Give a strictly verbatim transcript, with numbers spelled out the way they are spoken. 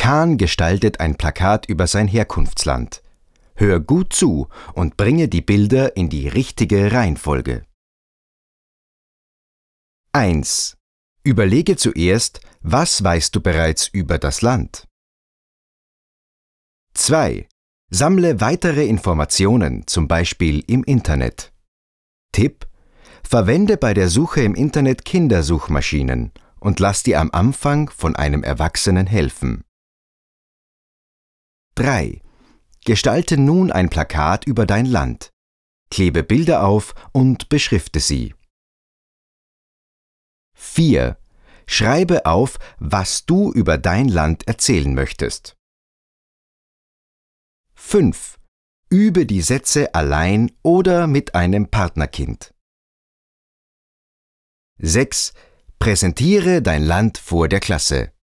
Kahn gestaltet ein Plakat über sein Herkunftsland. Hör gut zu und bringe die Bilder in die richtige Reihenfolge. eins. Überlege zuerst, was weißt du bereits über das Land? zwei. Sammle weitere Informationen, zum Beispiel im Internet. Tipp: Verwende bei der Suche im Internet Kindersuchmaschinen und lass dir am Anfang von einem Erwachsenen helfen. drei. Gestalte nun ein Plakat über dein Land. Klebe Bilder auf und beschrifte sie. vier. Schreibe auf, was du über dein Land erzählen möchtest. fünf. Übe die Sätze allein oder mit einem Partnerkind. sechs. Präsentiere dein Land vor der Klasse.